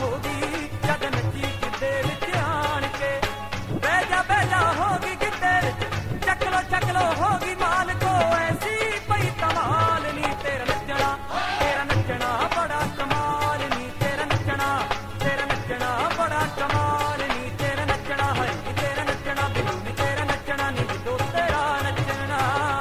ਹੋ ਗਈ ਜਦ ਨੱਚੀ ਗਿੱਧੇ ਵਿੱਚ ਆਣ ਕੇ। ਬਹਿ ਜਾ ਹੋ ਗਈ ਗਿੱਧੇ ਵਿੱਚ, ਚੱਕ ਲੋ ਹੋ ਗਈ ਮਾਲਕੋ ਐਸੀ ਪਈ ਕਮਾਲ ਨੀ ਤੇਰਾ ਨੱਚਣਾ ਬੜਾ ਕਮਾਲ ਨੀ ਤੇਰਾ ਨੱਚਣਾ ਬੜਾ ਕਮਾਲ ਨੀ ਤੇਰਾ ਨੱਚਣਾ ਹੈ ਨੀ ਤੇਰਾ ਨੱਚਣਾ ਬਿਲੂ ਨੀ ਤੇਰਾ ਨੱਚਣਾ ਨੀ ਬਿਲੂ ਤੇਰਾ ਨੱਚਣਾ।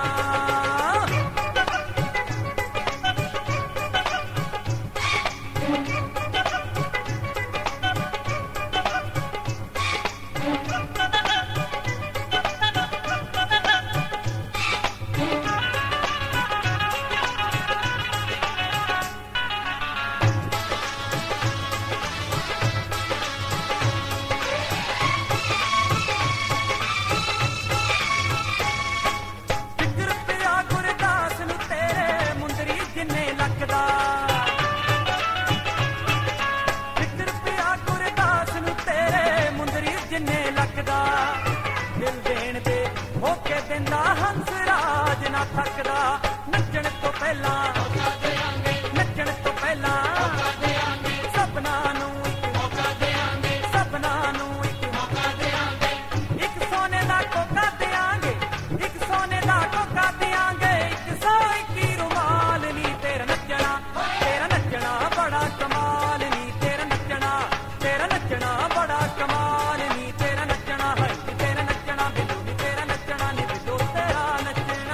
ਦਿਲ ਦੇਣ ਦੇ ਮੌਕੇ ਦਿੰਦਾ ਹੰਸ ਰਾਜ ਨਾ ਥੱਕਦਾ। ਨੱਚਣ ਤੋਂ ਪਹਿਲਾਂ ਸਪਨਾ ਨੂੰ ਇੱਕ ਸੋਨੇ ਦਾ ਕੋਕਾ ਦਿਆਂਗੇ, ਇੱਕ ਸੋਨੇ ਦਾ ਕੋਕਾ ਦਿਆਂਗੇ, 121 ਰੁਮਾਲ ਨੀ ਤੇਰਾ ਨੱਚਣਾ ਬੜਾ ਕਮਾਲ ਨੀ ਤੇਰਾ ਨੱਚਣਾ ਬੜਾ ਕਮਾਲ ਨੀ ਤੇਰਾ ਨੱਚਣਾ ਹੈ ਨੀ ਤੇਰਾ ਨੱਚਣਾ ਬਿਲੂ ਨੀ ਤੇਰਾ ਨੱਚਣਾ ਨੀ ਬਿਲੂ ਤੇਰਾ ਨੱਚਣਾ।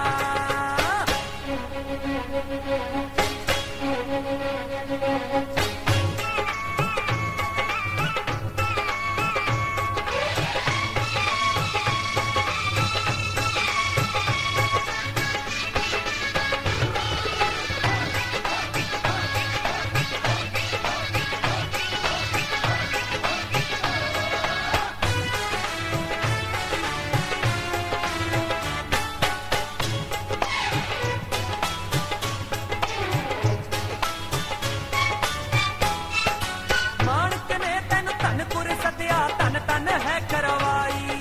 ਧਨ ਹੈ ਕਰਵਾਈ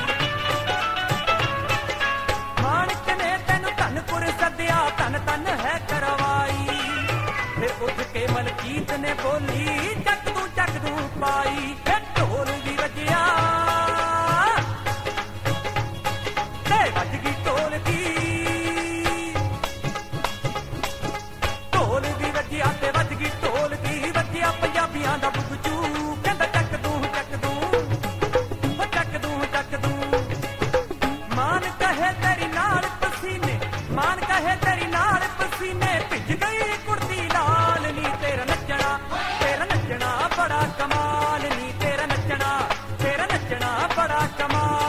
ਮਾਣਕ ਨੇ ਤੈਨੂੰ ਧਨਪੁਰ ਸੱਦਿਆ, ਧਨ ਹੈ ਕਰਵਾਈ। ਫਿਰ ਉੱਠ ਕੇ ਮਲਕੀਤ ਨੇ ਬੋਲੀ ਚੱਕ ਦੂੰ ਪਾਈ। ਫਿਰ ਢੋਲ ਵੀ ਵੱਜਿਆ ਤੇ ਵੱਜ ਗਈ ਢੋਲ ਵੀ ਵੱਜਿਆ ਤੇ ਵੱਜ ਗਈ ਢੋਲ ਦੀ। ਵੱਜਿਆ ਪੰਜਾਬੀਆਂ ਦਾ ਬੁਗਚੂ ਕਹਿੰਦਾ ਚੱਕ ਦੂੰ ਤੇਰੀ ਨਾਲ ਪਸੀਨੇ ਭਿੱਜ ਗਈ ਕੁੜਤੀ ਲਾਲ ਨੀ ਤੇਰਾ ਨੱਚਣਾ ਬੜਾ ਕਮਾਲ ਨੀ ਤੇਰਾ ਨੱਚਣਾ ਬੜਾ ਕਮਾਲ।